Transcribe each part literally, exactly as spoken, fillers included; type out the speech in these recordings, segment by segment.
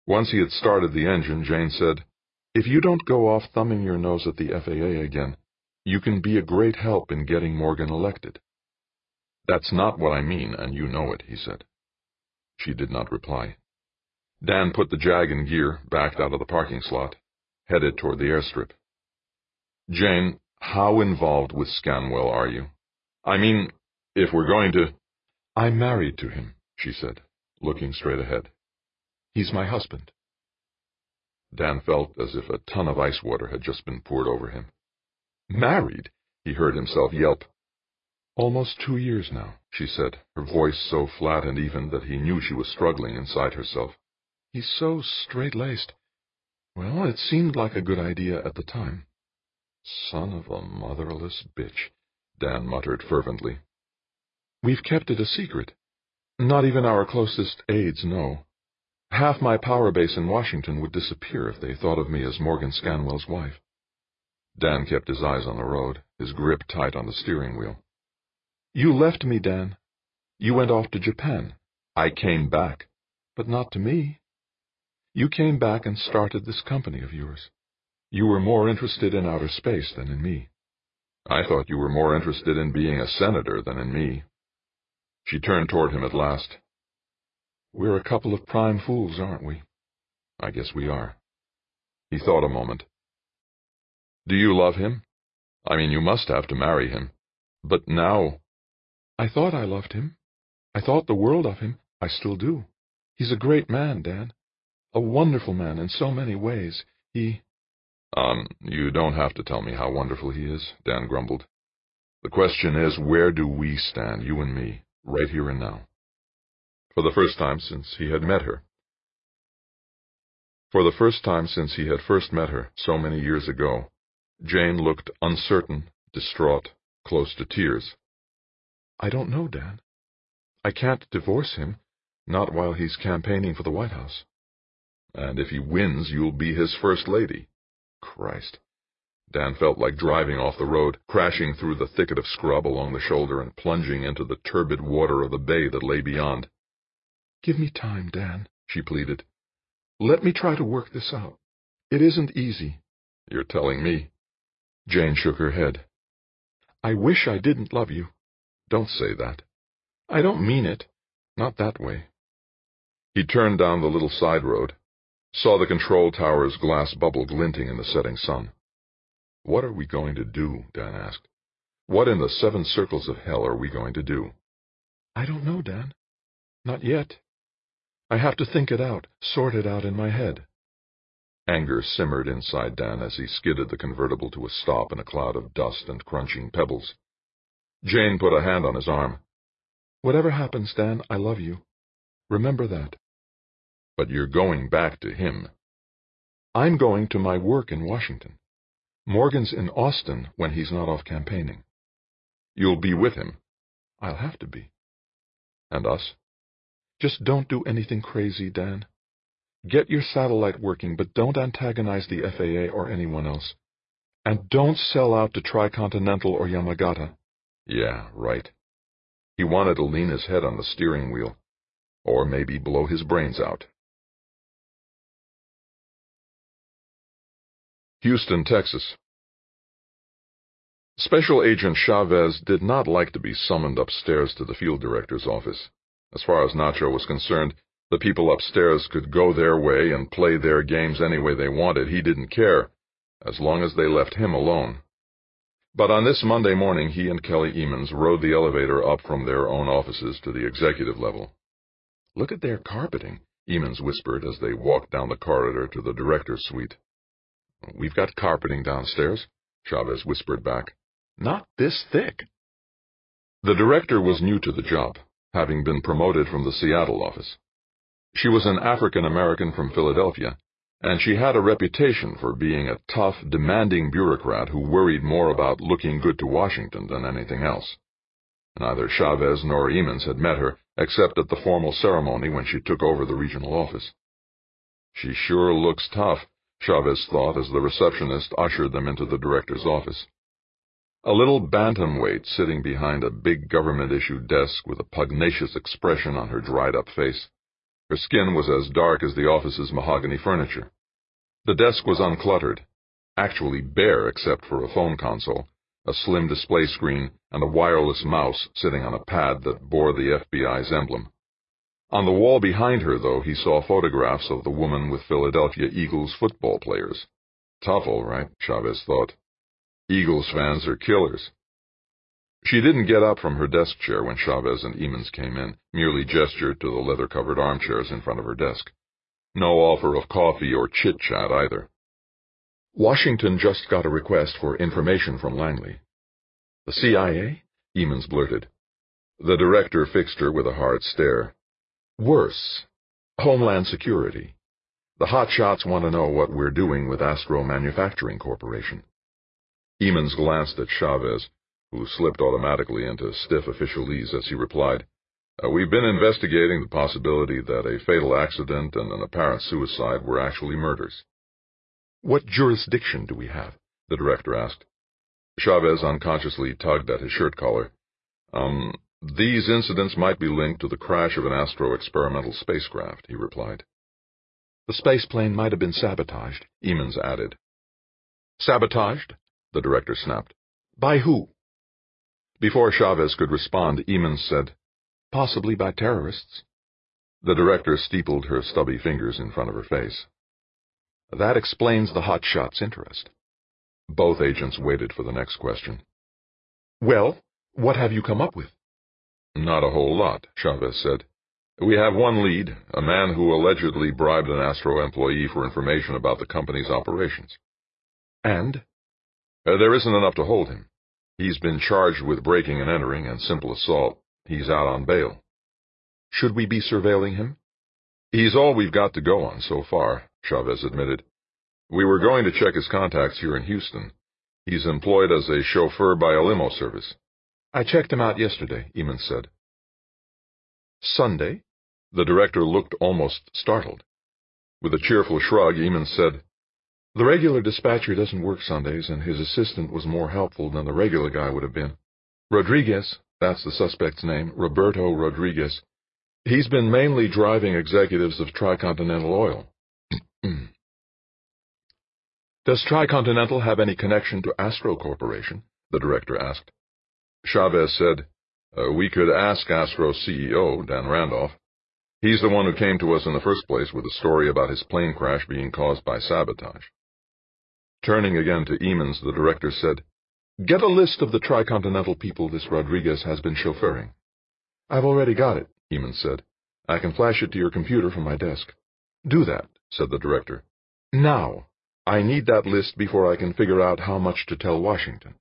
Once he had started the engine, Jane said, "If you don't go off thumbing your nose at the F A A again, you can be a great help in getting Morgan elected." "That's not what I mean, and you know it," he said. She did not reply. Dan put the Jag in gear, backed out of the parking slot, headed toward the airstrip. "Jane, how involved with Scanwell are you? I mean, if we're going to—" "I'm married to him," she said, looking straight ahead. "He's my husband." Dan felt as if a ton of ice water had just been poured over him. "Married?" he heard himself yelp. "Almost two years now," she said, her voice so flat and even that he knew she was struggling inside herself. "He's so straight-laced. Well, it seemed like a good idea at the time." "Son of a motherless bitch," Dan muttered fervently. "We've kept it a secret. Not even our closest aides know. Half my power base in Washington would disappear if they thought of me as Morgan Scanwell's wife." Dan kept his eyes on the road, his grip tight on the steering wheel. "You left me, Dan. You went off to Japan. I came back, but not to me. You came back and started this company of yours. You were more interested in outer space than in me." "I thought you were more interested in being a senator than in me." She turned toward him at last. "We're a couple of prime fools, aren't we?" "I guess we are." He thought a moment. "Do you love him? I mean, you must have to marry him. But now—" "I thought I loved him. I thought the world of him. I still do. He's a great man, Dan. A wonderful man in so many ways. He—" Um, you don't have to tell me how wonderful he is," Dan grumbled. "The question is, where do we stand, you and me, right here and now?" For the first time since he had met her. For the first time since he had first met her, so many years ago, Jane looked uncertain, distraught, close to tears. "I don't know, Dan. I can't divorce him, not while he's campaigning for the White House." "And if he wins, you'll be his first lady." Christ. Dan felt like driving off the road, crashing through the thicket of scrub along the shoulder and plunging into the turbid water of the bay that lay beyond. "Give me time, Dan," she pleaded. "Let me try to work this out. It isn't easy." "You're telling me." Jane shook her head. "I wish I didn't love you." "Don't say that." "I don't mean it. Not that way." He turned down the little side road, saw the control tower's glass bubble glinting in the setting sun. "What are we going to do?" Dan asked. "What in the seven circles of hell are we going to do?" "I don't know, Dan. Not yet. I have to think it out, sort it out in my head." Anger simmered inside Dan as he skidded the convertible to a stop in a cloud of dust and crunching pebbles. Jane put a hand on his arm. "Whatever happens, Dan, I love you. Remember that." "But you're going back to him." "I'm going to my work in Washington. Morgan's in Austin when he's not off campaigning." "You'll be with him." "I'll have to be." "And us?" "Just don't do anything crazy, Dan. Get your satellite working, but don't antagonize the F A A or anyone else. And don't sell out to Tricontinental or Yamagata." "Yeah, right." He wanted to lean his head on the steering wheel, or maybe blow his brains out. Houston, Texas. Special Agent Chavez did not like to be summoned upstairs to the field director's office. As far as Nacho was concerned, the people upstairs could go their way and play their games any way they wanted. He didn't care, as long as they left him alone. But on this Monday morning, he and Kelly Emmons rode the elevator up from their own offices to the executive level. "Look at their carpeting," Emmons whispered as they walked down the corridor to the director's suite. "We've got carpeting downstairs," Chavez whispered back. "Not this thick." The director was new to the job, having been promoted from the Seattle office. She was an African-American from Philadelphia, and she had a reputation for being a tough, demanding bureaucrat who worried more about looking good to Washington than anything else. Neither Chavez nor Emmons had met her, except at the formal ceremony when she took over the regional office. "She sure looks tough," Chavez thought as the receptionist ushered them into the director's office. A little bantamweight sitting behind a big government-issued desk with a pugnacious expression on her dried-up face. Her skin was as dark as the office's mahogany furniture. The desk was uncluttered, actually bare except for a phone console, a slim display screen, and a wireless mouse sitting on a pad that bore the F B I's emblem. On the wall behind her, though, he saw photographs of the woman with Philadelphia Eagles football players. Tough, all right, Chavez thought. Eagles fans are killers. She didn't get up from her desk chair when Chavez and Emmons came in, merely gestured to the leather-covered armchairs in front of her desk. No offer of coffee or chit-chat either. Washington just got a request for information from Langley. The C I A? Emmons blurted. The director fixed her with a hard stare. Worse. Homeland Security. The hotshots want to know what we're doing with Astro Manufacturing Corporation. Emmons glanced at Chavez, who slipped automatically into stiff officialese as he replied, uh, We've been investigating the possibility that a fatal accident and an apparent suicide were actually murders. What jurisdiction do we have? The director asked. Chavez unconsciously tugged at his shirt collar. Um, these incidents might be linked to the crash of an Astro experimental spacecraft, he replied. The spaceplane might have been sabotaged, Emmons added. Sabotaged? The director snapped. By who? Before Chavez could respond, Emmons said, Possibly by terrorists. The director steepled her stubby fingers in front of her face. That explains the hotshot's interest. Both agents waited for the next question. Well, what have you come up with? Not a whole lot, Chavez said. We have one lead, a man who allegedly bribed an Astro employee for information about the company's operations. And? Uh, there isn't enough to hold him. He's been charged with breaking and entering and simple assault. He's out on bail. Should we be surveilling him? He's all we've got to go on so far, Chavez admitted. We were going to check his contacts here in Houston. He's employed as a chauffeur by a limo service. I checked him out yesterday, Emmons said. Sunday? The director looked almost startled. With a cheerful shrug, Emmons said, The regular dispatcher doesn't work Sundays, and his assistant was more helpful than the regular guy would have been. Rodriguez, that's the suspect's name, Roberto Rodriguez. He's been mainly driving executives of Tricontinental Oil. Does Tricontinental have any connection to Astro Corporation? The director asked. Chavez said, uh, We could ask Astro's C E O, Dan Randolph. He's the one who came to us in the first place with a story about his plane crash being caused by sabotage. Turning again to Emmons, the director said, Get a list of the Tricontinental people this Rodriguez has been chauffeuring. I've already got it, Emmons said. I can flash it to your computer from my desk. Do that, said the director. Now. I need that list before I can figure out how much to tell Washington.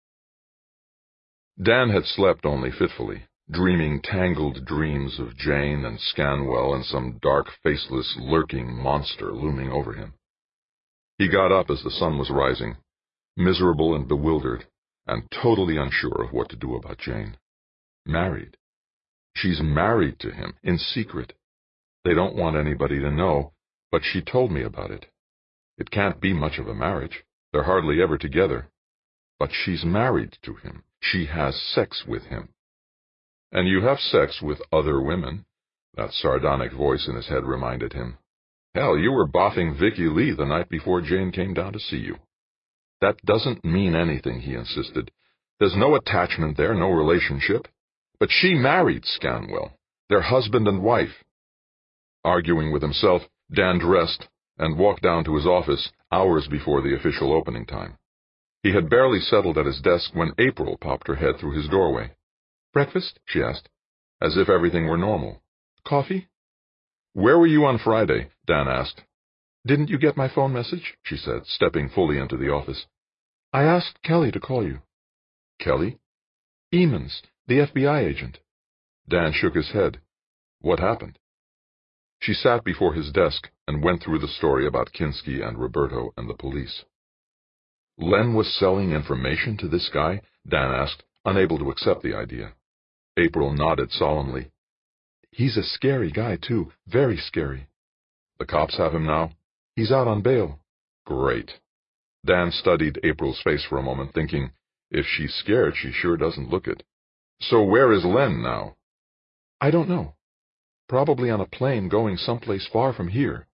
Dan had slept only fitfully, dreaming tangled dreams of Jane and Scanwell and some dark, faceless, lurking monster looming over him. He got up as the sun was rising, miserable and bewildered, and totally unsure of what to do about Jane. Married. She's married to him, in secret. They don't want anybody to know, but she told me about it. It can't be much of a marriage. They're hardly ever together. But she's married to him. She has sex with him. And you have sex with other women, that sardonic voice in his head reminded him. Hell, you were boffing Vicky Lee the night before Jane came down to see you. That doesn't mean anything, he insisted. There's no attachment there, no relationship. But she married Scanwell. They're husband and wife. Arguing with himself, Dan dressed and walked down to his office hours before the official opening time. He had barely settled at his desk when April popped her head through his doorway. Breakfast? She asked, as if everything were normal. Coffee? Where were you on Friday? Dan asked. Didn't you get my phone message? She said, stepping fully into the office. I asked Kelly to call you. Kelly? Emmons, the F B I agent. Dan shook his head. What happened? She sat before his desk and went through the story about Kinski and Roberto and the police. Len was selling information to this guy? Dan asked, unable to accept the idea. April nodded solemnly. He's a scary guy, too. Very scary. The cops have him now? He's out on bail. Great. Dan studied April's face for a moment, thinking, if she's scared, she sure doesn't look it. So where is Len now? I don't know. Probably on a plane going someplace far from here.